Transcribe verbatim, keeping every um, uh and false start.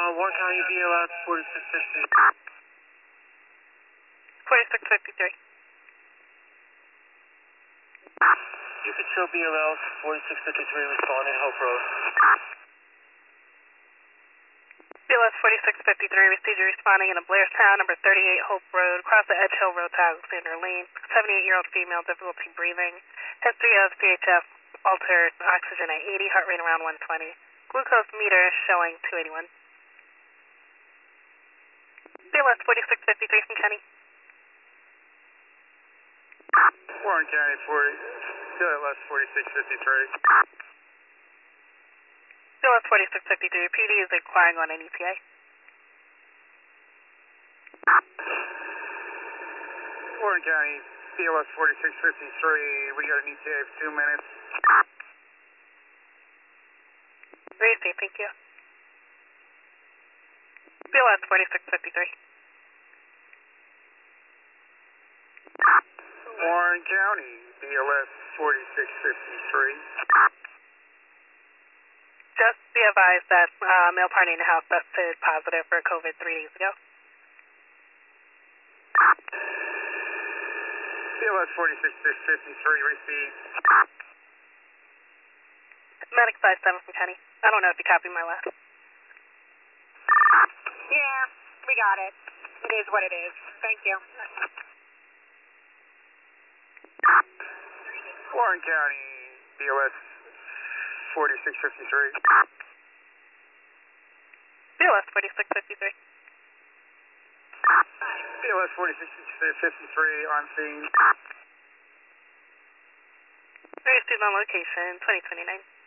Warren County B L S forty-six fifty. forty-six fifty-three. You could show B L S forty-six fifty-three responding Hope Road. B L S forty-six fifty-three received you responding in a Blairstown, number thirty-eight Hope Road, across the Edge Hill Road to Alexander Lane. seventy-eight-year-old female, difficulty breathing. History of C H F, altered oxygen at eighty, heart rate around one twenty. Glucose meter showing two eighty-one. B L S forty-six fifty-three from Kenny. Warren County forty, B L S forty-six fifty-three. B L S forty-six fifty-three, P D is inquiring on an E T A. Warren County, B L S forty-six fifty-three, we got an E T A of two minutes. Received, thank you. B L S forty-six fifty-three. Warren County, B L S forty-six fifty-three. Just be advised that uh, male party in the house tested positive for COVID three days ago. B L S forty-six fifty-three received. Medic five seven from Kenny. I don't know if you copied my last. Yeah, we got it. It is what it is. Thank you. Warren County, B L S forty-six fifty-three. B L S forty-six fifty-three. B L S forty-six fifty-three on scene. Received on location, twenty twenty-nine.